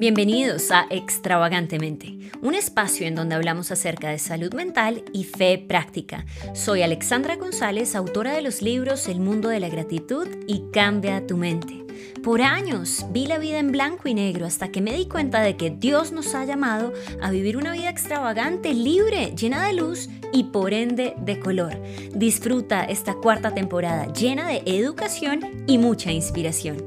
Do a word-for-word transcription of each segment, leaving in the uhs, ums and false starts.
Bienvenidos a Extravagantemente, un espacio en donde hablamos acerca de salud mental y fe práctica. Soy Alexandra González, autora de los libros El mundo de la gratitud y Cambia tu mente. Por años vi la vida en blanco y negro hasta que me di cuenta de que Dios nos ha llamado a vivir una vida extravagante, libre, llena de luz y por ende de color. Disfruta esta cuarta temporada llena de educación y mucha inspiración.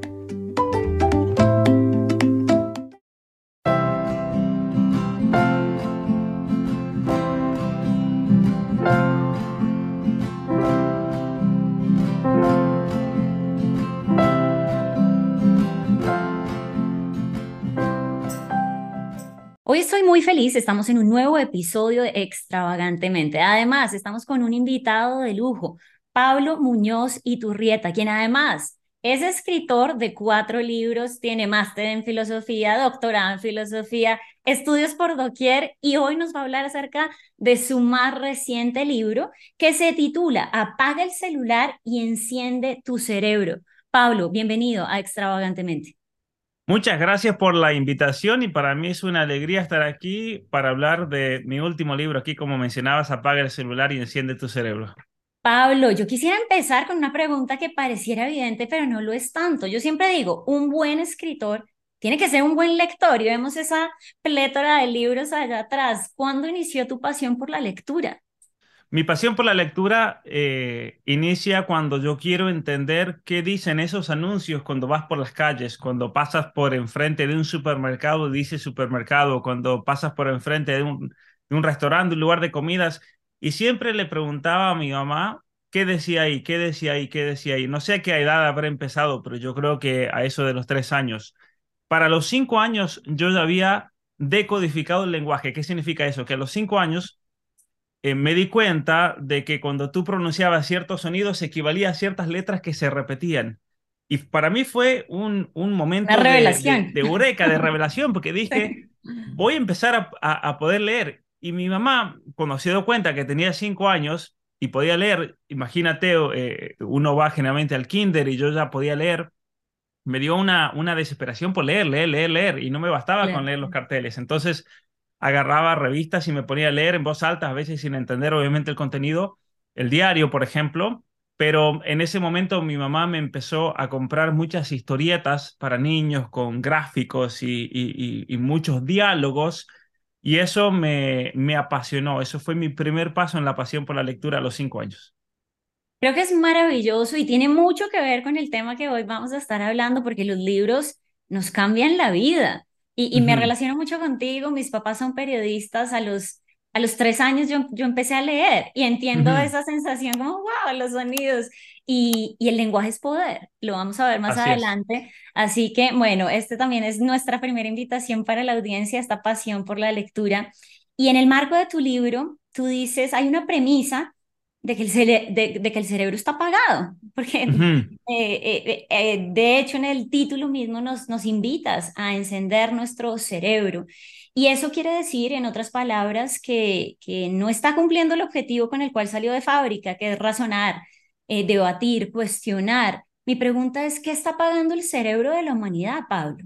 Hoy estoy muy feliz, estamos en un nuevo episodio de Extravagantemente. Además, estamos con un invitado de lujo, Pablo Muñoz Iturrieta, quien además es escritor de cuatro libros, tiene máster en filosofía, doctorado en filosofía, estudios por doquier y hoy nos va a hablar acerca de su más reciente libro que se titula Apaga el celular y enciende tu cerebro. Pablo, bienvenido a Extravagantemente. Muchas gracias por la invitación y para mí es una alegría estar aquí para hablar de mi último libro aquí, como mencionabas, Apaga el celular y enciende tu cerebro. Pablo, yo quisiera empezar con una pregunta que pareciera evidente, pero no lo es tanto. Yo siempre digo, un buen escritor tiene que ser un buen lector y vemos esa plétora de libros allá atrás. ¿Cuándo inició tu pasión por la lectura? Mi pasión por la lectura eh, inicia cuando yo quiero entender qué dicen esos anuncios cuando vas por las calles, cuando pasas por enfrente de un supermercado, dice supermercado, cuando pasas por enfrente de un, de un restaurante, un lugar de comidas, y siempre le preguntaba a mi mamá qué decía ahí, qué decía ahí, qué decía ahí. No sé a qué edad habré empezado, pero yo creo que a eso de los tres años. Para los cinco años yo ya había decodificado el lenguaje. ¿Qué significa eso? Que a los cinco años eh, me di cuenta de que cuando tú pronunciabas ciertos sonidos equivalía a ciertas letras que se repetían. Y para mí fue un, un Una momento de, de, revelación. de eureka, de revelación, porque dije, voy a empezar a, a, a poder leer. Y mi mamá, cuando se dio cuenta que tenía cinco años y podía leer, imagínate, eh, uno va generalmente al kinder y yo ya podía leer, me dio una, una desesperación por leer, leer, leer, leer, y no me bastaba con Claro. leer los carteles. Entonces agarraba revistas y me ponía a leer en voz alta, a veces sin entender obviamente el contenido, el diario, por ejemplo, pero en ese momento mi mamá me empezó a comprar muchas historietas para niños con gráficos y, y, y- y muchos diálogos, y eso me, me apasionó. Eso fue mi primer paso en la pasión por la lectura a los cinco años. Creo que es maravilloso y tiene mucho que ver con el tema que hoy vamos a estar hablando porque los libros nos cambian la vida. Y, y me Ujú. relaciono mucho contigo, mis papás son periodistas, a los, a los tres años yo, yo empecé a leer y entiendo Ujú. esa sensación como, wow, los sonidos. Y, y el lenguaje es poder, lo vamos a ver más Así es. adelante. Así que, bueno, este también es nuestra primera invitación para la audiencia, esta pasión por la lectura. Y en el marco de tu libro, tú dices, hay una premisa de que el, cere- de, de que el cerebro está apagado, porque Ujú. eh, eh, eh, de hecho en el título mismo nos, nos invitas a encender nuestro cerebro. Y eso quiere decir, en otras palabras, que, que no está cumpliendo el objetivo con el cual salió de fábrica, que es razonar, eh, debatir, cuestionar. Mi pregunta es, ¿qué está apagando el cerebro de la humanidad, Pablo?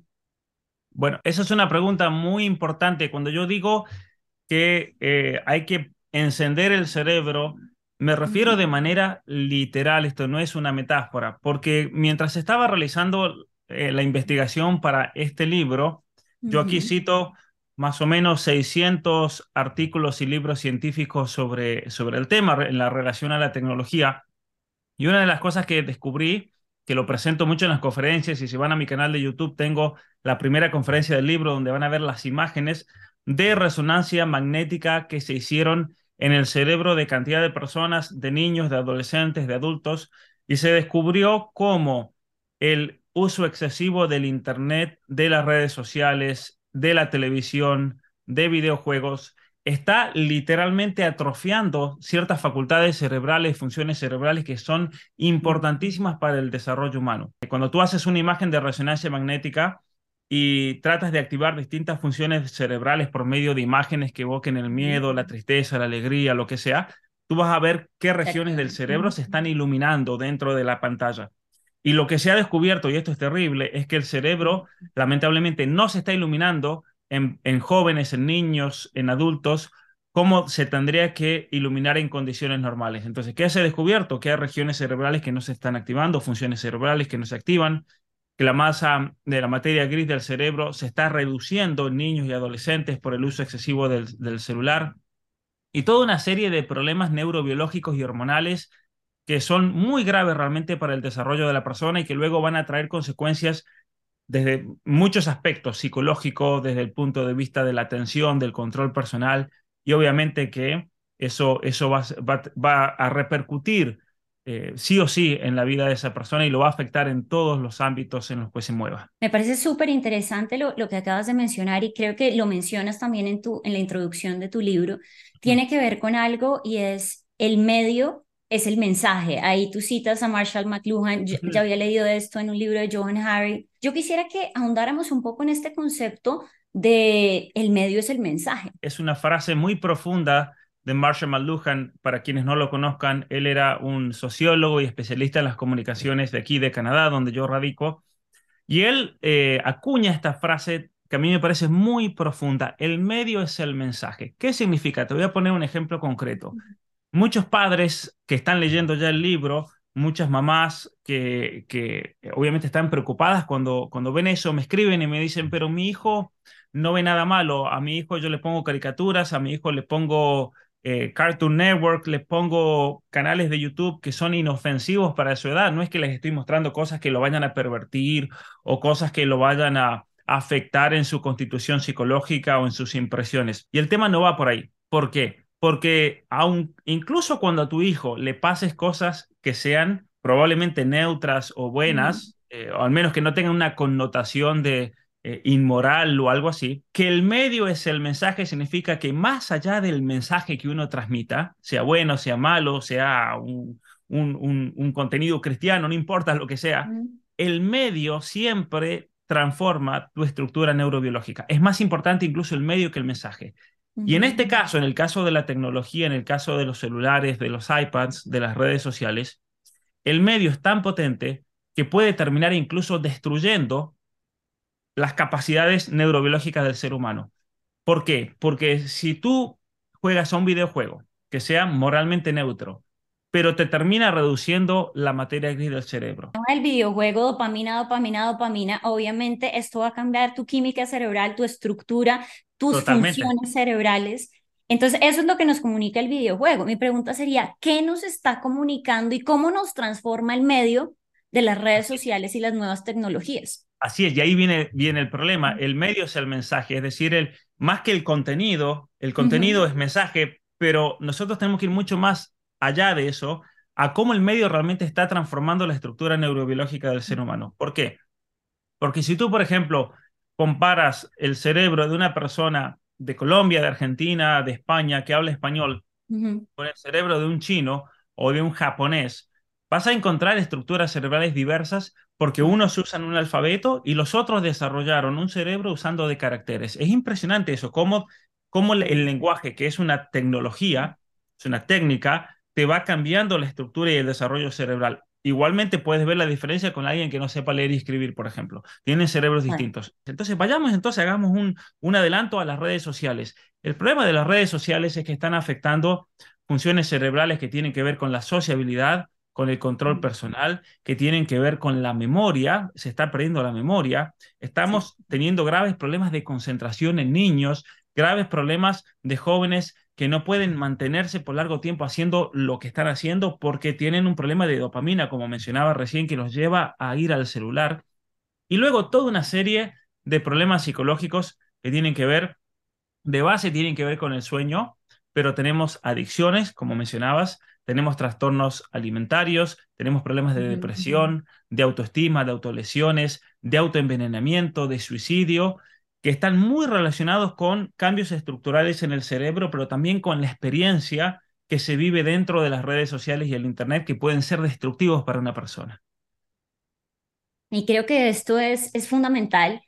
Bueno, esa es una pregunta muy importante. Cuando yo digo que eh, hay que encender el cerebro, me refiero de Ujú, manera literal, esto no es una metáfora, porque mientras estaba realizando eh, la investigación para este libro, yo aquí ujú. cito más o menos seiscientos artículos y libros científicos sobre, sobre el tema en la relación a la tecnología. Y una de las cosas que descubrí, que lo presento mucho en las conferencias, y si van a mi canal de YouTube, tengo la primera conferencia del libro donde van a ver las imágenes de resonancia magnética que se hicieron en el cerebro de cantidad de personas, de niños, de adolescentes, de adultos, y se descubrió cómo el uso excesivo del Internet, de las redes sociales, de la televisión, de videojuegos, está literalmente atrofiando ciertas facultades cerebrales, funciones cerebrales que son importantísimas para el desarrollo humano. Cuando tú haces una imagen de resonancia magnética y tratas de activar distintas funciones cerebrales por medio de imágenes que evoquen el Ujú. miedo, la tristeza, la alegría, lo que sea, tú vas a ver qué Se regiones del activan. cerebro Ujú. se están iluminando dentro de la pantalla. Y lo que se ha descubierto, y esto es terrible, es que el cerebro lamentablemente no se está iluminando en, en jóvenes, en niños, en adultos, como se tendría que iluminar en condiciones normales. Entonces, ¿qué se ha descubierto? Que hay regiones cerebrales que no se están activando, funciones cerebrales que no se activan, que la masa de la materia gris del cerebro se está reduciendo en niños y adolescentes por el uso excesivo del, del celular, y toda una serie de problemas neurobiológicos y hormonales que son muy graves realmente para el desarrollo de la persona y que luego van a traer consecuencias desde muchos aspectos psicológicos, desde el punto de vista de la atención, del control personal, y obviamente que eso, eso va, va, va a repercutir eh, sí o sí en la vida de esa persona y lo va a afectar en todos los ámbitos en los que se mueva. Me parece súper interesante lo, lo que acabas de mencionar y creo que lo mencionas también en tu, en la introducción de tu libro. Mm. Tiene que ver con algo y es el medio, es el mensaje. Ahí tú citas a Marshall McLuhan, yo ya Ujú. había leído esto en un libro de Johan Hari. Yo quisiera que ahondáramos un poco en este concepto de el medio es el mensaje. Es una frase muy profunda de Marshall McLuhan. Para quienes no lo conozcan, él era un sociólogo y especialista en las comunicaciones de aquí de Canadá, donde yo radico. Y él eh, acuña esta frase que a mí me parece muy profunda. El medio es el mensaje. ¿Qué significa? Te voy a poner un ejemplo concreto. Muchos padres que están leyendo ya el libro, muchas mamás que, que obviamente están preocupadas cuando, cuando ven eso, me escriben y me dicen, pero mi hijo no ve nada malo. A mi hijo yo le pongo caricaturas, a mi hijo le pongo eh, Cartoon Network, le pongo canales de YouTube que son inofensivos para su edad. No es que les estoy mostrando cosas que lo vayan a pervertir o cosas que lo vayan a afectar en su constitución psicológica o en sus impresiones. Y el tema no va por ahí. ¿Por qué? Porque aun, incluso cuando a tu hijo le pases cosas que sean probablemente neutras o Ujú, buenas, eh, o al menos que no tengan una connotación de eh, inmoral o algo así, que el medio es el mensaje significa que más allá del mensaje que uno transmita, sea bueno, sea malo, sea un, un, un, un contenido cristiano, no importa lo que sea, ujú, el medio siempre transforma tu estructura neurobiológica. Es más importante incluso el medio que el mensaje. Y en ujú. este caso, en el caso de la tecnología, en el caso de los celulares, de los iPads, de las redes sociales, el medio es tan potente que puede terminar incluso destruyendo las capacidades neurobiológicas del ser humano. ¿Por qué? Porque si tú juegas a un videojuego que sea moralmente neutro, pero te termina reduciendo la materia gris del cerebro. El videojuego, dopamina, dopamina, dopamina, obviamente esto va a cambiar tu química cerebral, tu estructura, tus Totalmente. funciones cerebrales. Entonces, eso es lo que nos comunica el videojuego. Mi pregunta sería, ¿qué nos está comunicando y cómo nos transforma el medio de las redes sociales y las nuevas tecnologías? Así es, y ahí viene, viene el problema. El medio es el mensaje, es decir, el, más que el contenido, el contenido Ujú, es mensaje, pero nosotros tenemos que ir mucho más allá de eso, a cómo el medio realmente está transformando la estructura neurobiológica del ser humano. ¿Por qué? Porque si tú, por ejemplo, comparas el cerebro de una persona de Colombia, de Argentina, de España, que habla español, ujú, con el cerebro de un chino o de un japonés, vas a encontrar estructuras cerebrales diversas porque ujú, unos usan un alfabeto y los otros desarrollaron un cerebro usando de caracteres. Es impresionante eso, cómo, cómo el, el lenguaje, que es una tecnología, es una técnica, te va cambiando la estructura y el desarrollo cerebral. Igualmente puedes ver la diferencia con alguien que no sepa leer y escribir, por ejemplo. Tienen cerebros claro. distintos. Entonces, vayamos, entonces hagamos un, un adelanto a las redes sociales. El problema de las redes sociales es que están afectando funciones cerebrales que tienen que ver con la sociabilidad, con el control personal, que tienen que ver con la memoria, se está perdiendo la memoria, Sí. estamos teniendo graves problemas de concentración en niños, graves problemas de jóvenes que no pueden mantenerse por largo tiempo haciendo lo que están haciendo porque tienen un problema de dopamina, como mencionaba recién, que los lleva a ir al celular. Y luego toda una serie de problemas psicológicos que tienen que ver de base tienen que ver con el sueño, pero tenemos adicciones, como mencionabas, tenemos trastornos alimentarios, tenemos problemas de Ujú. depresión, de autoestima, de autolesiones, de autoenvenenamiento, de suicidio, que están muy relacionados con cambios estructurales en el cerebro, pero también con la experiencia que se vive dentro de las redes sociales y el Internet, que pueden ser destructivos para una persona. Y creo que esto es, es fundamental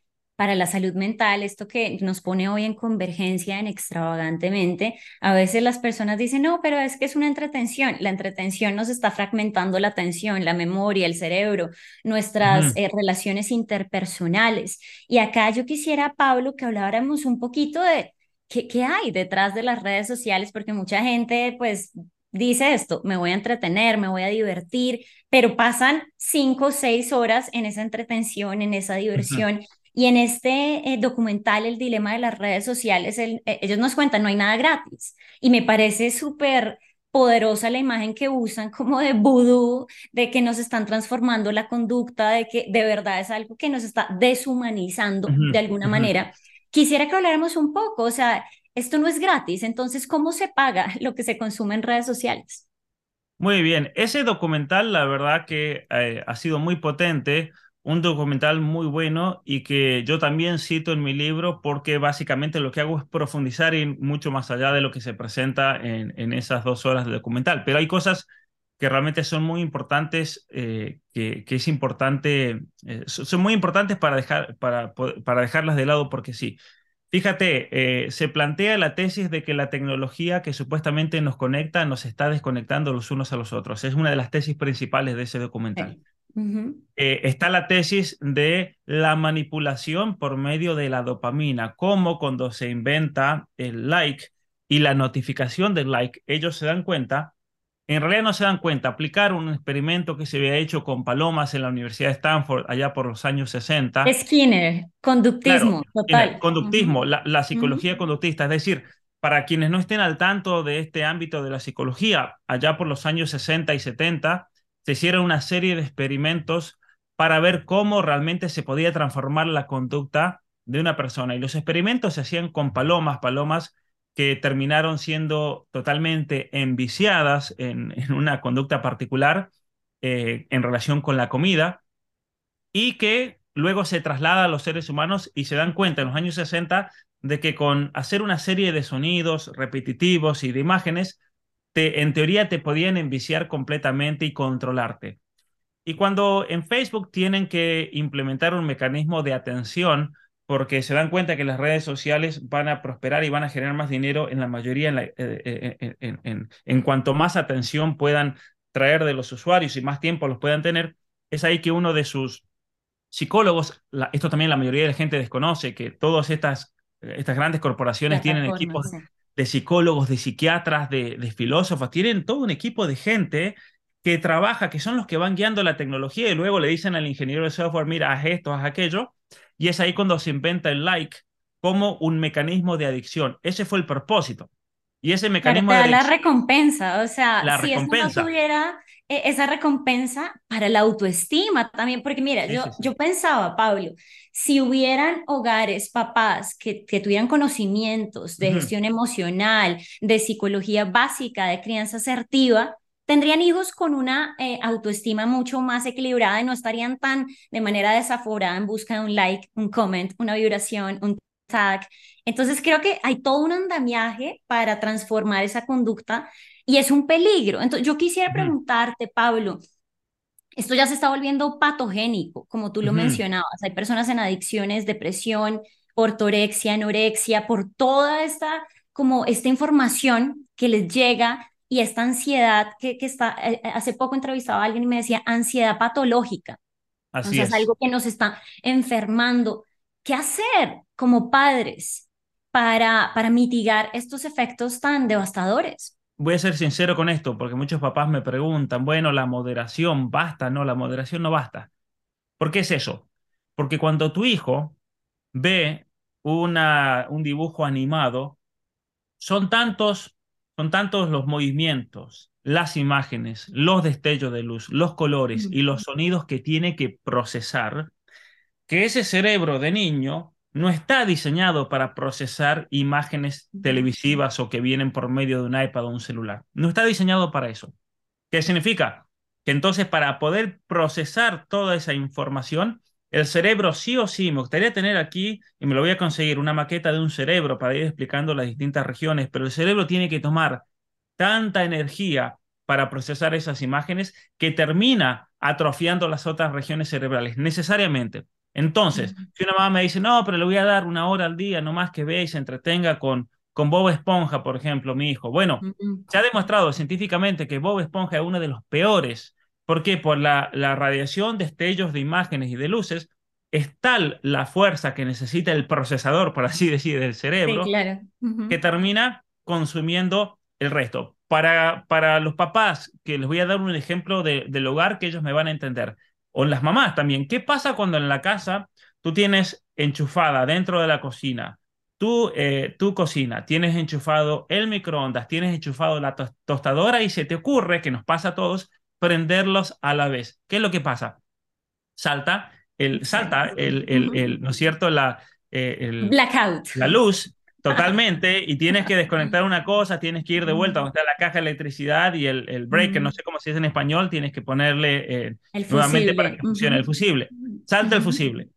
para la salud mental, esto que nos pone hoy en convergencia en extravagantemente, a veces las personas dicen, no, pero es que es una entretención. La entretención nos está fragmentando la atención, la memoria, el cerebro, nuestras Ujú, eh, relaciones interpersonales. Y acá yo quisiera, Pablo, que habláramos un poquito de qué, qué hay detrás de las redes sociales, porque mucha gente, pues, dice esto, me voy a entretener, me voy a divertir, pero pasan cinco o seis horas en esa entretención, en esa ujú. diversión. Y en este eh, documental, El dilema de las redes sociales, el- eh, ellos nos cuentan, no hay nada gratis. Y me parece súper poderosa la imagen que usan como de vudú, de que nos están transformando la conducta, de que de verdad es algo que nos está deshumanizando Ujú, de alguna ujú. manera. Quisiera que habláramos un poco, o sea, esto no es gratis, entonces, ¿cómo se paga lo que se consume en redes sociales? Muy bien, ese documental la verdad que eh, ha sido muy potente, un documental muy bueno y que yo también cito en mi libro porque básicamente lo que hago es profundizar en mucho más allá de lo que se presenta en, en esas dos horas de documental. Pero hay cosas que realmente son muy importantes, eh, que, que es importante, eh, son son muy importantes para dejar, para, po- para dejarlas de lado porque sí. Fíjate, eh, se plantea la tesis de que la tecnología que supuestamente nos conecta nos está desconectando los unos a los otros. Es una de las tesis principales de ese documental. Sí. Ujú. Eh, está la tesis de la manipulación por medio de la dopamina, como cuando se inventa el like y la notificación del like, ellos se dan cuenta, en realidad no se dan cuenta, aplicaron un experimento que se había hecho con palomas en la Universidad de Stanford allá por los años sesenta. Skinner, Claro, conductismo, en el total. conductismo, Ujú, la, la ujú. psicología conductista, es decir, para quienes no estén al tanto de este ámbito de la psicología, allá por los años sesenta y setenta se hicieron una serie de experimentos para ver cómo realmente se podía transformar la conducta de una persona. Y los experimentos se hacían con palomas, palomas que terminaron siendo totalmente enviciadas en, en una conducta particular eh, en relación con la comida y que luego se traslada a los seres humanos y se dan cuenta en los años sesenta de que con hacer una serie de sonidos repetitivos y de imágenes, te, en teoría te podían enviciar completamente y controlarte. Y cuando en Facebook tienen que implementar un mecanismo de atención, porque se dan cuenta que las redes sociales van a prosperar y van a generar más dinero en la mayoría, en, la- eh, eh, eh, en, en, en cuanto más atención puedan traer de los usuarios y más tiempo los puedan tener, es ahí que uno de sus psicólogos, la- esto también la mayoría de la gente desconoce, que todas estas, estas grandes corporaciones tienen equipos Plataformas, sí. de psicólogos, de psiquiatras, de, de filósofos, tienen todo un equipo de gente que trabaja, que son los que van guiando la tecnología y luego le dicen al ingeniero de software, mira, haz esto, haz aquello, y es ahí cuando se inventa el like como un mecanismo de adicción. Ese fue el propósito. Y ese Claro, mecanismo te de da la adicción, recompensa, o sea, la si eso no recompensa. tuviera eh, esa recompensa para la autoestima también, porque mira, Sí, sí, yo, sí. yo pensaba, Pablo, si hubieran hogares, papás que, que tuvieran conocimientos de Ujú. gestión emocional, de psicología básica, de crianza asertiva, tendrían hijos con una eh, autoestima mucho más equilibrada y no estarían tan de manera desaforada en busca de un like, un comment, una vibración, un tag. Entonces creo que hay todo un andamiaje para transformar esa conducta y es un peligro. Entonces yo quisiera Ujú. preguntarte, Pablo, esto ya se está volviendo patogénico, como tú lo Ujú. mencionabas. Hay personas en adicciones, depresión, ortorexia, anorexia, por toda esta, como esta información que les llega y esta ansiedad que, que está, eh, eh, hace poco entrevistaba a alguien y me decía ansiedad patológica. O Así sea, es es. algo que nos está enfermando. ¿Qué hacer como padres para, para mitigar estos efectos tan devastadores? Voy a ser sincero con esto, porque muchos papás me preguntan, bueno, la moderación basta, no, la moderación no basta. ¿Por qué es eso? Porque cuando tu hijo ve una, un dibujo animado, son tantos, son tantos los movimientos, las imágenes, los destellos de luz, los colores y los sonidos que tiene que procesar, que ese cerebro de niño no está diseñado para procesar imágenes televisivas o que vienen por medio de un iPad o un celular. No está diseñado para eso. ¿Qué significa? Que entonces para poder procesar toda esa información, el cerebro sí o sí, me gustaría tener aquí, y me lo voy a conseguir, una maqueta de un cerebro para ir explicando las distintas regiones, pero el cerebro tiene que tomar tanta energía para procesar esas imágenes que termina atrofiando las otras regiones cerebrales, necesariamente. Entonces, Ujú, si una mamá me dice, no, pero le voy a dar una hora al día, nomás que vea y se entretenga con, con Bob Esponja, por ejemplo, mi hijo. Bueno, ujú. se ha demostrado científicamente que Bob Esponja es uno de los peores. ¿Por qué? Por la, la radiación, destellos de imágenes y de luces. Es tal la fuerza que necesita el procesador, por así decir, del Sí, cerebro, claro. que Ujú. termina consumiendo el resto. Para, para los papás, que les voy a dar un ejemplo de, del hogar que ellos me van a entender, o las mamás también, ¿qué pasa cuando en la casa tú tienes enchufada dentro de la cocina, tú, eh, tu cocina, tienes enchufado el microondas, tienes enchufado la tos- tostadora y se te ocurre, que nos pasa a todos, prenderlos a la vez? ¿Qué es lo que pasa? Salta el, salta Exacto. el, el, Ujú. el, ¿no es cierto? La, eh, el, Blackout. la luz totalmente y tienes que desconectar una cosa, tienes que ir de vuelta donde está la caja de electricidad y el, el breaker, no Ujú. sé cómo se dice en español, tienes que ponerle eh, El nuevamente para fusible. que funcione el Ujú. fusible. Salta el Ujú. fusible.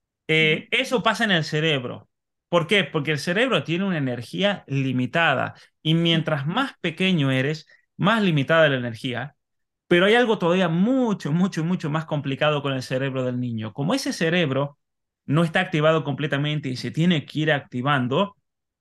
Eh, Ujú. eso pasa en el cerebro. ¿Por qué? Porque el cerebro tiene una energía limitada y mientras más pequeño eres, más limitada la energía. Pero hay algo todavía mucho, mucho, mucho más complicado con el cerebro del niño. Como ese cerebro no está activado completamente y se tiene que ir activando,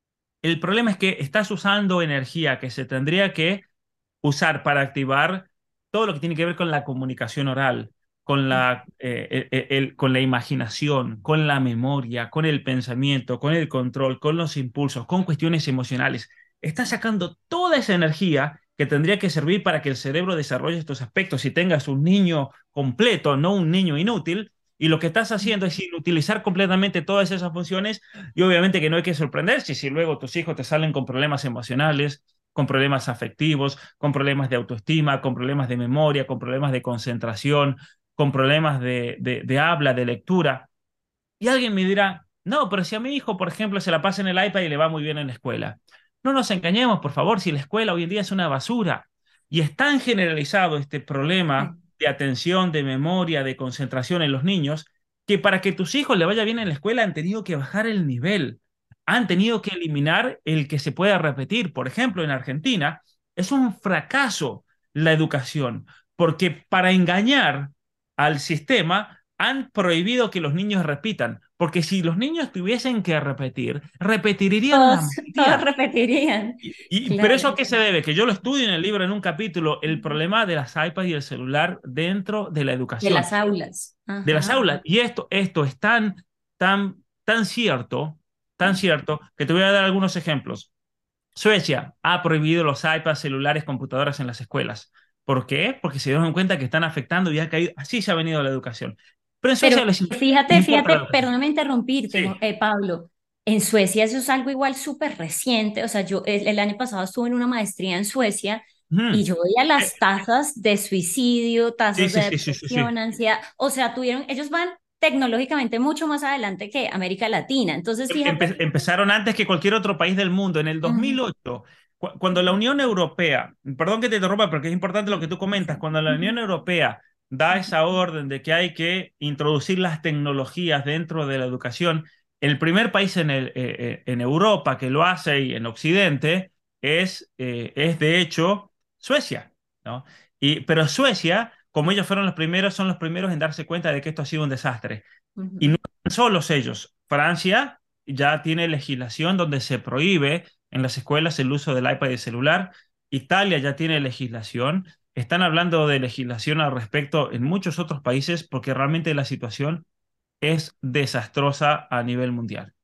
el problema es que estás usando energía que se tendría que usar para activar todo lo que tiene que ver con la comunicación oral, con la, eh, el- el- con la imaginación, con la memoria, con el pensamiento, con el control, con los impulsos, con cuestiones emocionales. Estás sacando toda esa energía que tendría que servir para que el cerebro desarrolle estos aspectos y tengas un niño completo, no un niño inútil. Y lo que estás haciendo es inutilizar completamente todas esas funciones y obviamente que no hay que sorprenderse si luego tus hijos te salen con problemas emocionales, con problemas afectivos, con problemas de autoestima, con problemas de memoria, con problemas de concentración, con problemas de, de, de habla, de lectura. Y alguien me dirá, no, pero si a mi hijo, por ejemplo, se la pasa en el iPad y le va muy bien en la escuela. No nos engañemos, por favor, si la escuela hoy en día es una basura y es tan generalizado este problema de atención, de memoria, de concentración en los niños, que para que tus hijos le vaya bien en la escuela han tenido que bajar el nivel, han tenido que eliminar el que se pueda repetir. Por ejemplo, en Argentina es un fracaso la educación, porque para engañar al sistema han prohibido que los niños repitan, porque si los niños tuviesen que repetir, repetirían la Todos, todos mayoría. repetirían. Y, y- pero Claro. eso a qué se debe, que yo lo estudio en el libro en un capítulo, el problema de las iPads y el celular dentro de la De educación, las aulas. de las Ajá. aulas. Y esto, esto es tan, tan, tan cierto, tan cierto, que te voy a dar algunos ejemplos. Suecia ha prohibido los iPads, celulares, computadoras en las escuelas. ¿Por qué? Porque se dieron cuenta que están afectando y ha caído. Así se ha venido la educación. Pero en Pero Suecia les, les fíjate, importa la fíjate, educación. perdóname interrumpirte, Sí. Mo- eh, Pablo. En Suecia eso es algo igual súper reciente. O sea, yo el, el año pasado estuve en una maestría en Suecia y Ujú. yo veía Eh, las tasas de suicidio, Sí, tasas de sí, sí, sí, sí, sí. depresión, ansiedad. O sea, tuvieron, ellos van tecnológicamente mucho más adelante que América Latina. Entonces, fíjate. Empe- empezaron antes que cualquier otro país del mundo. En el Ujú. dos mil ocho, cu- cuando la Unión Europea, perdón que te interrumpa, porque es importante lo que tú comentas, cuando la Unión Europea da esa orden de que hay que introducir las tecnologías dentro de la educación, el primer país en, el- eh, eh, en Europa que lo hace y en Occidente es, eh, es de hecho Suecia, ¿no? Y, pero Suecia, como ellos fueron los primeros, son los primeros en darse cuenta de que esto ha sido un desastre. Y no Ujú. solos ellos. Francia ya tiene legislación donde se prohíbe en las escuelas el uso del iPad y el celular. Italia ya tiene legislación. Están hablando de legislación al respecto en muchos otros países porque realmente la situación es desastrosa a nivel mundial.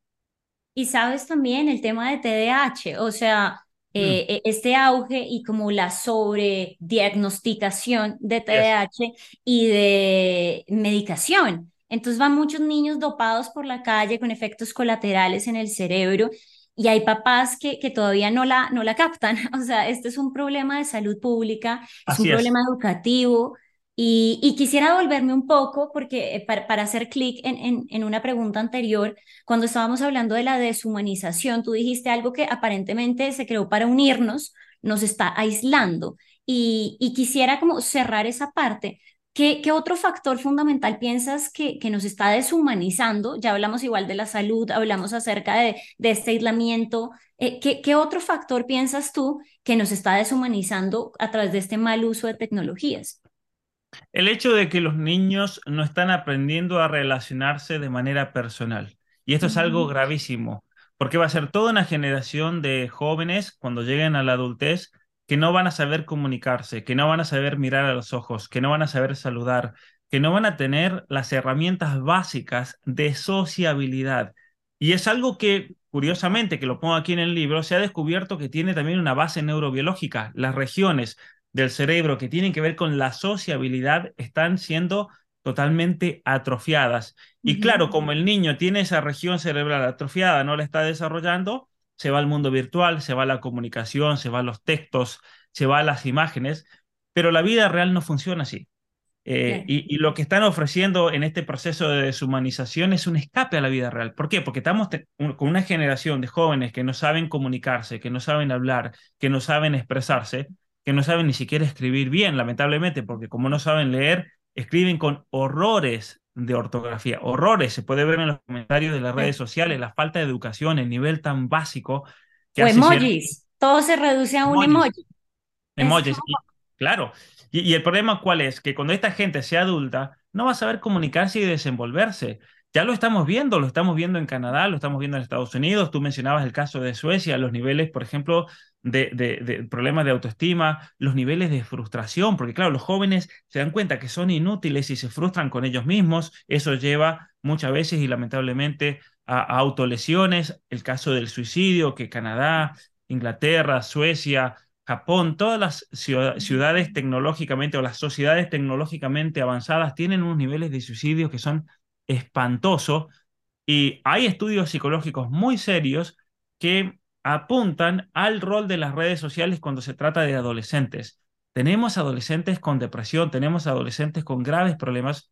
Y sabes también el tema de T D A H, o sea, Mm, eh, e- este auge y como la sobrediagnosticación de yes. T D A H y de medicación. Entonces van muchos niños dopados por la calle con efectos colaterales en el cerebro y hay papás que, que todavía no la, no la captan. O sea, este es un problema de salud pública, es un Así es. problema educativo. Y, y quisiera volverme un poco, porque eh, para, para hacer clic en, en en una pregunta anterior, cuando estábamos hablando de la deshumanización, tú dijiste algo que aparentemente se creó para unirnos, nos está aislando. Y, y quisiera como cerrar esa parte. ¿Qué, qué otro factor fundamental piensas que, que nos está deshumanizando? Ya hablamos igual de la salud, hablamos acerca de, de este aislamiento. Eh, ¿qué, qué otro factor piensas tú que nos está deshumanizando a través de este mal uso de tecnologías? El hecho de que los niños no están aprendiendo a relacionarse de manera personal. Y esto es algo Ujú, gravísimo, porque va a ser toda una generación de jóvenes cuando lleguen a la adultez que no van a saber comunicarse, que no van a saber mirar a los ojos, que no van a saber saludar, que no van a tener las herramientas básicas de sociabilidad. Y es algo que, curiosamente, que lo pongo aquí en el libro, se ha descubierto que tiene también una base neurobiológica. Las regiones del cerebro que tienen que ver con la sociabilidad están siendo totalmente atrofiadas. Y ujú. claro, como el niño tiene esa región cerebral atrofiada, no la está desarrollando, se va al mundo virtual, se va a la comunicación, se va a los textos, se va a las imágenes, pero la vida real no funciona así. Eh, Claro. y, y lo que están ofreciendo en este proceso de deshumanización es un escape a la vida real. ¿Por qué? Porque estamos te- un- con una generación de jóvenes que no saben comunicarse, que no saben hablar, que no saben expresarse, que no saben ni siquiera escribir bien, lamentablemente, porque como no saben leer, escriben con horrores de ortografía, horrores. Se puede ver en los comentarios de las redes Claro. sociales la falta de educación, el nivel tan básico que O hace ciertos emojis, todo se reduce a un emojis. emoji. Es Emojis, como, y claro. Y, y el problema cuál es, que cuando esta gente sea adulta, no va a saber comunicarse y desenvolverse. Ya lo estamos viendo, lo estamos viendo en Canadá, lo estamos viendo en Estados Unidos. Tú mencionabas el caso de Suecia, los niveles, por ejemplo, de, de, de problemas de autoestima, los niveles de frustración, porque claro, los jóvenes se dan cuenta que son inútiles y se frustran con ellos mismos. Eso lleva muchas veces y lamentablemente a, a autolesiones. El caso del suicidio, que Canadá, Inglaterra, Suecia, Japón, todas las ciudad- ciudades tecnológicamente o las sociedades tecnológicamente avanzadas tienen unos niveles de suicidio que son espantosos y hay estudios psicológicos muy serios que apuntan al rol de las redes sociales cuando se trata de adolescentes. Tenemos adolescentes con depresión, tenemos adolescentes con graves problemas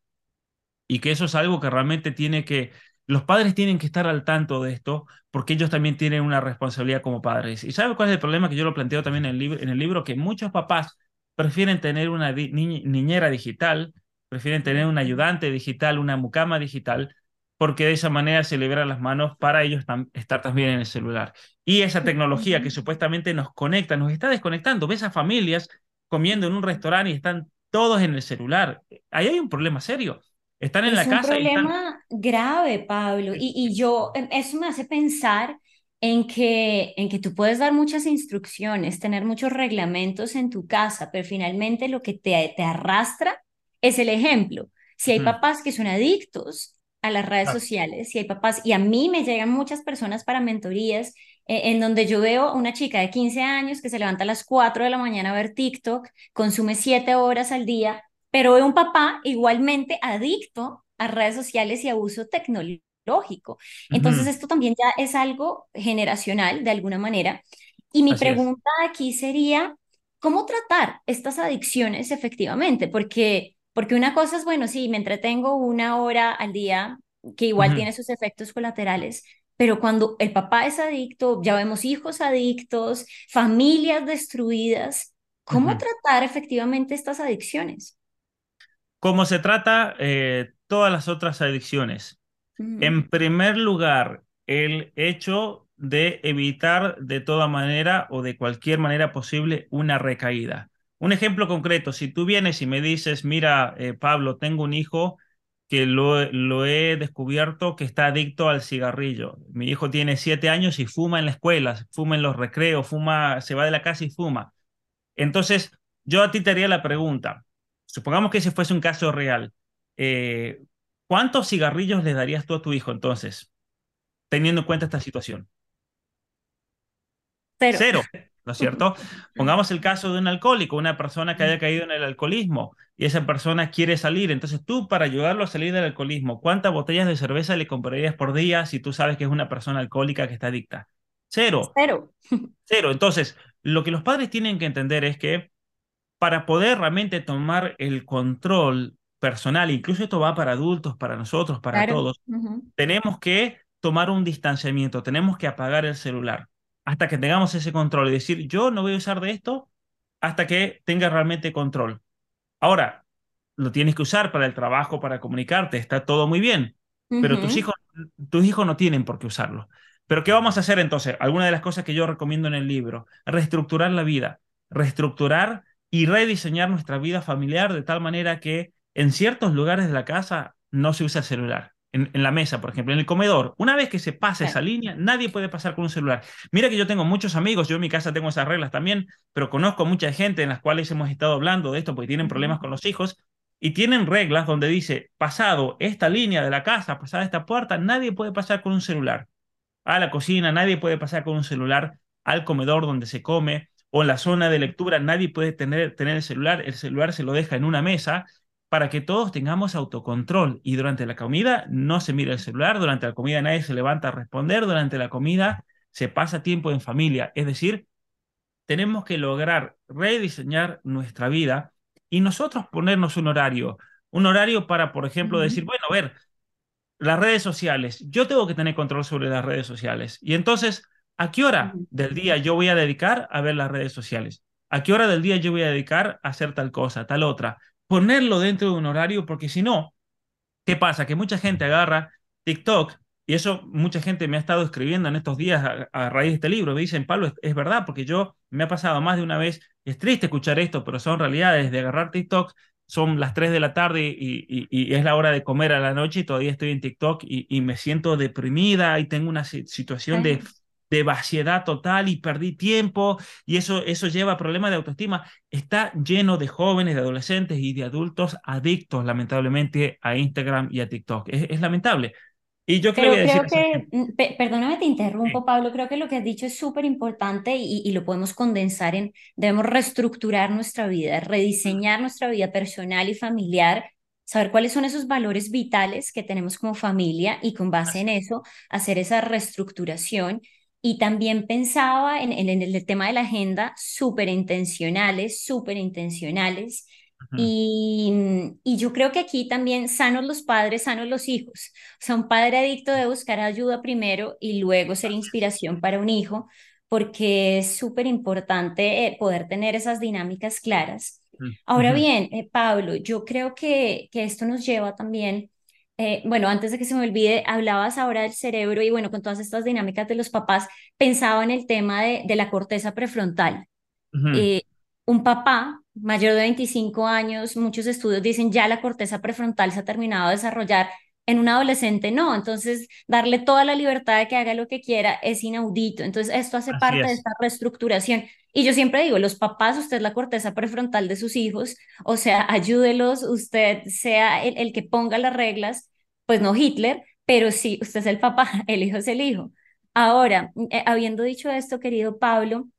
y que eso es algo que realmente tiene que, los padres tienen que estar al tanto de esto porque ellos también tienen una responsabilidad como padres. ¿Y sabe cuál es el problema que yo lo planteo también en el libro, en el libro? Que muchos papás prefieren tener una di- ni- niñera digital, prefieren tener un ayudante digital, una mucama digital, porque de esa manera se liberan las manos para ellos tam- estar también en el celular. Y esa tecnología que supuestamente nos conecta, nos está desconectando. Ves a familias comiendo en un restaurante y están todos en el celular. Ahí hay un problema serio. Están en es la un casa y están... problema grave, Pablo. Y, y yo, em, eso me hace pensar en que, en que tú puedes dar muchas instrucciones, tener muchos reglamentos en tu casa, pero finalmente lo que te, te arrastra es el ejemplo. Si hay Ujú, papás que son adictos a las redes claro. sociales, si hay papás, y a mí me llegan muchas personas para mentorías, eh, en donde yo veo una chica de quince años que se levanta a las cuatro de la mañana a ver TikTok, consume siete horas al día, pero veo un papá igualmente adicto a redes sociales y abuso tecnológico. Entonces, Ujú, esto también ya es algo generacional de alguna manera. Y mi así es. pregunta aquí sería, ¿cómo tratar estas adicciones efectivamente? Porque, porque una cosa es, bueno, sí, me entretengo una hora al día, que igual Ujú, tiene sus efectos colaterales, pero cuando el papá es adicto, ya vemos hijos adictos, familias destruidas, ¿cómo ujú. tratar efectivamente estas adicciones? Como se trata eh, todas las otras adicciones. Ujú. En primer lugar, el hecho de evitar de toda manera o de cualquier manera posible una recaída. Un ejemplo concreto, si tú vienes y me dices, mira, eh, Pablo, tengo un hijo que lo, lo he descubierto que está adicto al cigarrillo. Mi hijo tiene siete años y fuma en la escuela, fuma en los recreos, fuma, se va de la casa y fuma. Entonces, yo a ti te haría la pregunta, supongamos que ese fuese un caso real, eh, ¿cuántos cigarrillos le darías tú a tu hijo entonces, teniendo en cuenta esta situación? Cero. Cero, ¿no es cierto? Pongamos el caso de un alcohólico, una persona que haya caído en el alcoholismo y esa persona quiere salir. Entonces tú, para ayudarlo a salir del alcoholismo, ¿cuántas botellas de cerveza le comprarías por día si tú sabes que es una persona alcohólica que está adicta? Cero, Cero. cero. Entonces, lo que los padres tienen que entender es que para poder realmente tomar el control personal, incluso esto va para adultos, para nosotros, para Claro. todos, Ujú. tenemos que tomar un distanciamiento, tenemos que apagar el celular hasta que tengamos ese control y decir, yo no voy a usar de esto hasta que tenga realmente control. Ahora, lo tienes que usar para el trabajo, para comunicarte, está todo muy bien, pero tus Ujú. hijos, tus hijos no tienen por qué usarlo. Pero ¿qué vamos a hacer entonces? Alguna de las cosas que yo recomiendo en el libro, reestructurar la vida, reestructurar y rediseñar nuestra vida familiar de tal manera que en ciertos lugares de la casa no se usa el celular. En, en la mesa, por ejemplo, en el comedor. Una vez que se pasa esa Claro. línea, nadie puede pasar con un celular. Mira que yo tengo muchos amigos, yo en mi casa tengo esas reglas también, pero conozco mucha gente en las cuales hemos estado hablando de esto porque tienen problemas Ujú. con los hijos y tienen reglas donde dice, pasado esta línea de la casa, pasada esta puerta, nadie puede pasar con un celular a la cocina, nadie puede pasar con un celular al comedor donde se come o en la zona de lectura, nadie puede tener, tener el celular, el celular se lo deja en una mesa para que todos tengamos autocontrol y durante la comida no se mira el celular, durante la comida nadie se levanta a responder, durante la comida se pasa tiempo en familia, es decir, tenemos que lograr rediseñar nuestra vida y nosotros ponernos un horario, un horario para, por ejemplo, decir, Ujú. bueno, a ver, las redes sociales. Yo tengo que tener control sobre las redes sociales. Y entonces, ¿a qué hora Ujú. del día yo voy a dedicar a ver las redes sociales? ¿A qué hora del día yo voy a dedicar a hacer tal cosa, tal otra? Ponerlo dentro de un horario, porque si no, ¿qué pasa? Que mucha gente agarra TikTok, y eso mucha gente me ha estado escribiendo en estos días a, a raíz de este libro. Me dicen, Pablo, es, es verdad, porque yo me ha pasado más de una vez, es triste escuchar esto, pero son realidades de agarrar TikTok. Son las tres de la tarde y, y- y es la hora de comer a la noche y todavía estoy en TikTok y, y me siento deprimida y tengo una si- situación de, Sí. de vaciedad total y perdí tiempo y eso, eso lleva a problemas de autoestima. Está lleno de jóvenes, de adolescentes y de adultos adictos, lamentablemente, a Instagram y a TikTok. Es, es lamentable. ¿Y yo qué le voy Pero a decir creo a esa que, gente? mm, pe- perdóname, te Sí, interrumpo, Pablo, creo que lo que has dicho es súper importante y, y lo podemos condensar en, debemos reestructurar nuestra vida, rediseñar nuestra vida personal y familiar, saber cuáles son esos valores vitales que tenemos como familia y con base así en es. eso hacer esa reestructuración. Y también pensaba en, en- en el tema de la agenda, súper intencionales, súper intencionales. Ujú. Y, y yo creo que aquí también sanos los padres, sanos los hijos. O sea, un padre adicto debe buscar ayuda primero y luego ser Así es. inspiración para un hijo, porque es súper importante eh, poder tener esas dinámicas claras. Ujú. Ahora Ujú. bien, eh, Pablo, yo creo que, que esto nos lleva también, eh, bueno, antes de que se me olvide, hablabas ahora del cerebro y bueno, con todas estas dinámicas de los papás, pensaba en el tema de, de la corteza prefrontal. Ujú. eh, un papá mayor de veinticinco años, muchos estudios dicen ya la corteza prefrontal se ha terminado de desarrollar. En un adolescente no, entonces darle toda la libertad de que haga lo que quiera es inaudito. Entonces esto hace Así parte de es. esta reestructuración. Y yo siempre digo, los papás, usted es la corteza prefrontal de sus hijos, o sea, ayúdelos, usted sea el, el que ponga las reglas, pues no Hitler, pero sí, usted es el papá, el hijo es el hijo. Ahora, eh, habiendo dicho esto, querido Pablo,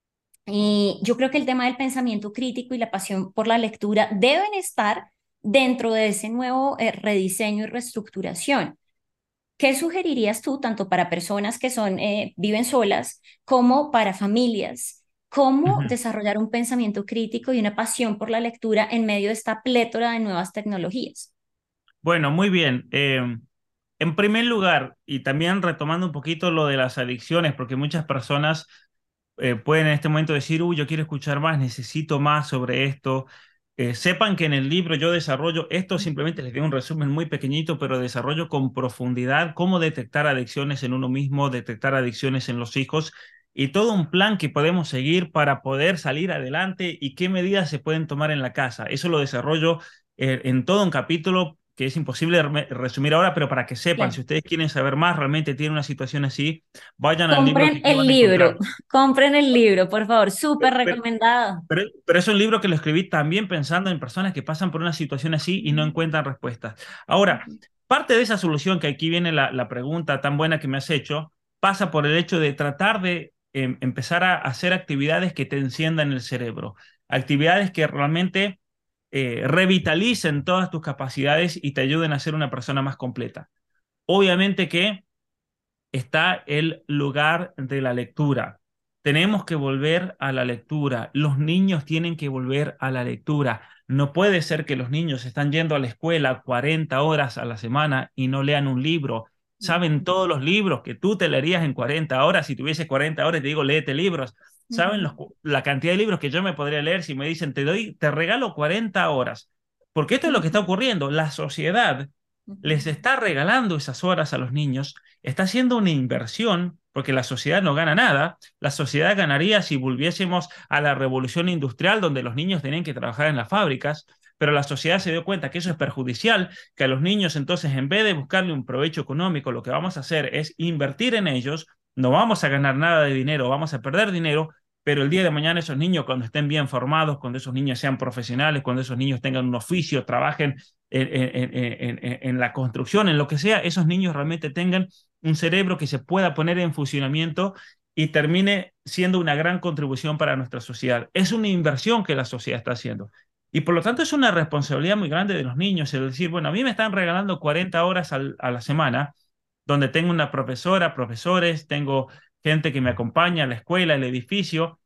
y yo creo que el tema del pensamiento crítico y la pasión por la lectura deben estar dentro de ese nuevo eh, rediseño y reestructuración. ¿Qué sugerirías tú, tanto para personas que son, eh, viven solas, como para familias? ¿Cómo Ujú. desarrollar un pensamiento crítico y una pasión por la lectura en medio de esta plétora de nuevas tecnologías? Bueno, muy bien. Eh, en primer lugar, y también retomando un poquito lo de las adicciones, porque muchas personas eh, pueden en este momento decir, uy, yo quiero escuchar más, necesito más sobre esto. Eh, sepan que en el libro yo desarrollo, esto simplemente les doy un resumen muy pequeñito, pero desarrollo con profundidad cómo detectar adicciones en uno mismo, detectar adicciones en los hijos y todo un plan que podemos seguir para poder salir adelante y qué medidas se pueden tomar en la casa. Eso lo desarrollo eh, en todo un capítulo que es imposible re- resumir ahora, pero para que sepan, si Claro. ustedes quieren saber más, realmente tienen una situación así, vayan al libro que Compren aquí el van a libro, encontrar. compren el libro, por favor, súper Pero, recomendado. pero, pero es un libro que lo escribí también pensando en personas que pasan por una situación así y no encuentran respuestas. Ahora, Ujú. parte de esa solución, que aquí viene la, la pregunta tan buena que me has hecho, pasa por el hecho de tratar de em, empezar a hacer actividades que te enciendan el cerebro, actividades que realmente eh, revitalicen todas tus capacidades y te ayuden a ser una persona más completa. Obviamente que está el lugar de la lectura. Tenemos que volver a la lectura. Los niños tienen que volver a la lectura. No puede ser que los niños están yendo a la escuela cuarenta horas a la semana y no lean un libro. Saben todos los libros que tú te leerías en cuarenta horas. Si tuvieses cuarenta horas, te digo, léete libros. Saben los Ujú. cu- la cantidad de libros que yo me podría leer si me dicen, te doy, te regalo cuarenta horas. Porque esto es lo que está Ujú. ocurriendo. La sociedad Ujú. les está regalando esas horas a los niños, está haciendo una inversión porque la sociedad no gana nada. La sociedad ganaría si volviésemos a la revolución industrial, donde los niños tenían que trabajar en las fábricas, pero la sociedad se dio cuenta que eso es perjudicial, que a los niños entonces, en vez de buscarle un provecho económico, lo que vamos a hacer es invertir en ellos. No vamos a ganar nada de dinero, vamos a perder dinero, pero el día de mañana esos niños, cuando estén bien formados, cuando esos niños sean profesionales, cuando esos niños tengan un oficio, trabajen en, en, en, en, en la construcción, en lo que sea, esos niños realmente tengan un cerebro que se pueda poner en funcionamiento y termine siendo una gran contribución para nuestra sociedad. Es una inversión que la sociedad está haciendo. Y por lo tanto es una responsabilidad muy grande de los niños, el decir, bueno, a mí me están regalando cuarenta horas al, a la semana, donde tengo una profesora, profesores, tengo gente que me acompaña a la escuela, el edificio,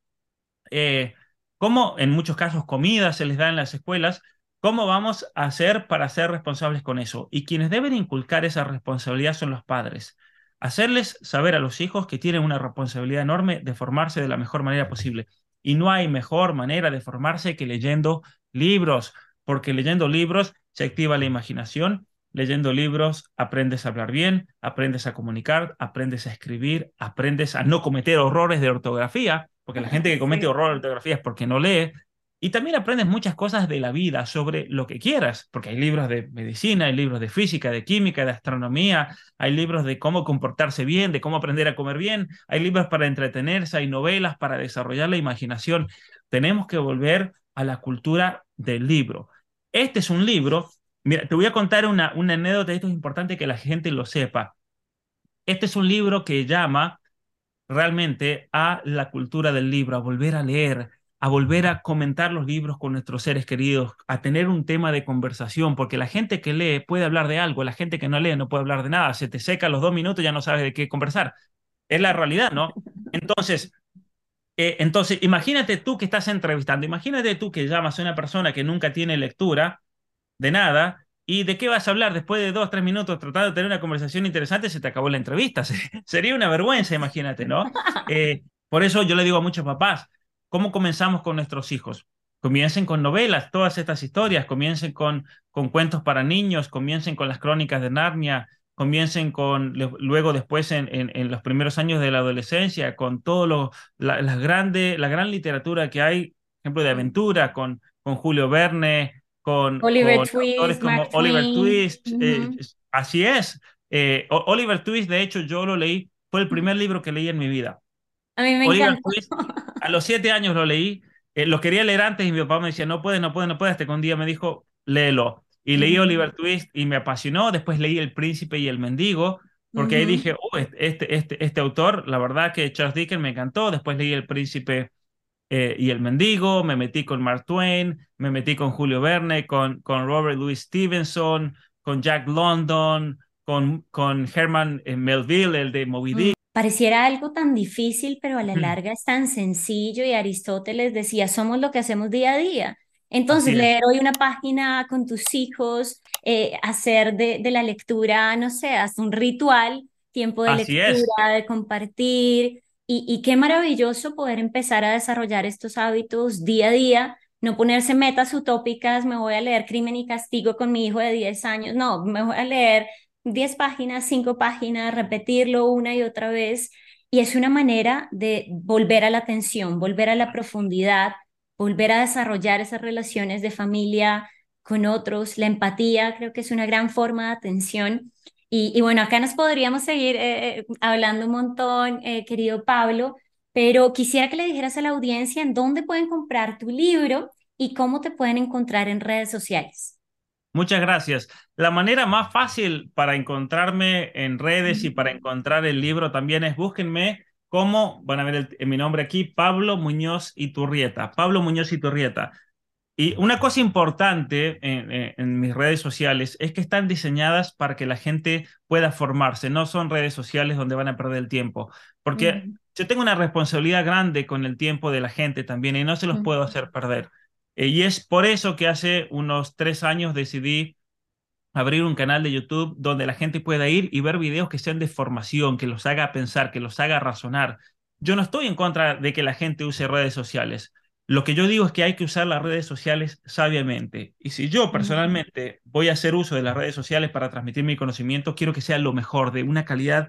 eh, cómo en muchos casos comida se les da en las escuelas, cómo vamos a hacer para ser responsables con eso. Y quienes deben inculcar esa responsabilidad son los padres. Hacerles saber a los hijos que tienen una responsabilidad enorme de formarse de la mejor manera posible. Y no hay mejor manera de formarse que leyendo libros, porque leyendo libros se activa la imaginación. Leyendo libros aprendes a hablar bien, aprendes a comunicar, aprendes a escribir, aprendes a no cometer horrores de ortografía, porque la gente que comete Sí. horror de ortografía es porque no lee. Y también aprendes muchas cosas de la vida sobre lo que quieras, porque hay libros de medicina, hay libros de física, de química, de astronomía, hay libros de cómo comportarse bien, de cómo aprender a comer bien, hay libros para entretenerse, hay novelas para desarrollar la imaginación. Tenemos que volver a la cultura del libro. Este es un libro, mira, te voy a contar una, una anécdota, esto es importante que la gente lo sepa. Este es un libro que llama realmente a la cultura del libro, a volver a leer, a volver a comentar los libros con nuestros seres queridos, a tener un tema de conversación, porque la gente que lee puede hablar de algo, la gente que no lee no puede hablar de nada, se te seca a los dos minutos, ya no sabes de qué conversar. Es la realidad, ¿no? Entonces, eh, entonces, imagínate tú que estás entrevistando, imagínate tú que llamas a una persona que nunca tiene lectura de nada. ¿Y de qué vas a hablar después de dos, tres minutos tratando de tener una conversación interesante? Se te acabó la entrevista. Sería una vergüenza, imagínate, ¿no? Eh, por eso yo le digo a muchos papás, ¿cómo comenzamos con nuestros hijos? Comiencen con novelas, todas estas historias, comiencen con, con cuentos para niños, comiencen con las crónicas de Narnia, comiencen con, le- luego después en, en, en los primeros años de la adolescencia, con todo lo, la, la grande, la gran literatura que hay, por ejemplo, de aventura, con, con Julio Verne, con, Oliver con autores Twist, como Mark Oliver Twain. Twist. Eh, Ujú. así es. Eh, O- Oliver Twist, de hecho, yo lo leí, fue el primer libro que leí en mi vida. A mí me Oliver encanta. Twist, a los siete años lo leí, eh, lo quería leer antes y mi papá me decía, no puedes, no puedes, no puedes, hasta que un día me dijo, léelo. Y leí Ujú, Oliver Twist y me apasionó, después leí El Príncipe y el Mendigo, porque ahí ujú. dije, oh, este, este, este, este autor, la verdad que Charles Dickens me encantó, después leí El Príncipe eh, y el Mendigo, me metí con Mark Twain, me metí con Julio Verne, con, con Robert Louis Stevenson, con Jack London, con, con Herman eh, Melville, el de Moby Mm, Dick. Pareciera algo tan difícil, pero a la larga es tan sencillo y Aristóteles decía, somos lo que hacemos día a día. Entonces, Así es, leer hoy una página con tus hijos, eh, hacer de, de la lectura, no sé, hasta un ritual, tiempo de así es. lectura, de compartir, y, y qué maravilloso poder empezar a desarrollar estos hábitos día a día, no ponerse metas utópicas, me voy a leer Crimen y Castigo con mi hijo de diez años, no, me voy a leer diez páginas, cinco páginas, repetirlo una y otra vez. Y es una manera de volver a la atención, volver a la profundidad, volver a desarrollar esas relaciones de familia con otros. La empatía creo que es una gran forma de atención. Y, y bueno, acá nos podríamos seguir eh, eh, hablando un montón, eh, querido Pablo, pero quisiera que le dijeras a la audiencia en dónde pueden comprar tu libro y cómo te pueden encontrar en redes sociales. Muchas gracias. La manera más fácil para encontrarme en redes y para encontrar el libro también es búsquenme como, van a ver el- mi nombre aquí, Pablo Muñoz Iturrieta. Pablo Muñoz Iturrieta. Y una cosa importante en, en- en mis redes sociales es que están diseñadas para que la gente pueda formarse, no son redes sociales donde van a perder el tiempo, porque Ujú, yo tengo una responsabilidad grande con el tiempo de la gente también y no se los ujú, puedo hacer perder. Eh, y es por eso que hace unos tres años decidí abrir un canal de YouTube donde la gente pueda ir y ver videos que sean de formación, que los haga pensar, que los haga razonar. Yo no estoy en contra de que la gente use redes sociales. Lo que yo digo es que hay que usar las redes sociales sabiamente. Y si yo ujú. personalmente voy a hacer uso de las redes sociales para transmitir mi conocimiento, quiero que sea lo mejor, de una calidad Claro.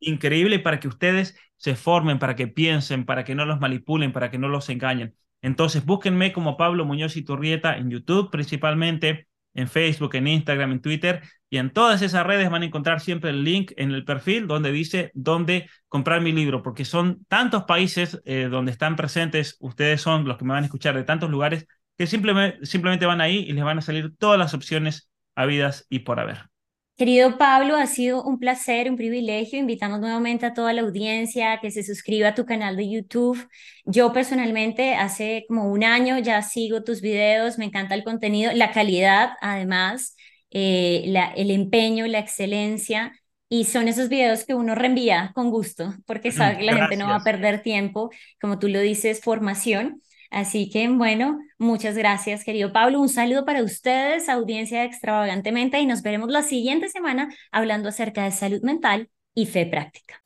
increíble para que ustedes se formen, para que piensen, para que no los manipulen, para que no los engañen. Entonces, búsquenme como Pablo Muñoz Iturrieta en YouTube principalmente, en Facebook, en Instagram, en Twitter, y en todas esas redes van a encontrar siempre el link en el perfil donde dice dónde comprar mi libro, porque son tantos países eh, donde están presentes, ustedes son los que me van a escuchar de tantos lugares, que simplemente, simplemente van ahí y les van a salir todas las opciones habidas y por haber. Querido Pablo, ha sido un placer, un privilegio. Invitamos nuevamente a toda la audiencia a que se suscriba a tu canal de YouTube. Yo personalmente hace como un año ya sigo tus videos, me encanta el contenido, la calidad además, eh, la- el empeño, la excelencia. Y son esos videos que uno reenvía con gusto porque sabe que la gente no va a Gracias. perder tiempo, como tú lo dices, formación. Así que bueno, muchas gracias, querido Pablo. Un saludo para ustedes, audiencia de Extravagantemente, y nos veremos la siguiente semana hablando acerca de salud mental y fe práctica.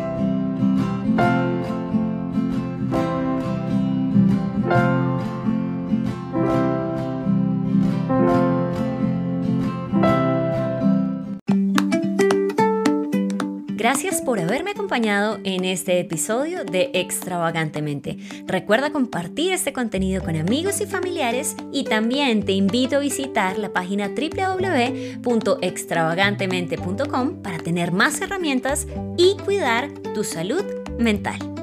Gracias por haberme acompañado en este episodio de Extravagantemente. Recuerda compartir este contenido con amigos y familiares, y también te invito a visitar la página doble u doble u doble u punto extravagantemente punto com para tener más herramientas y cuidar tu salud mental.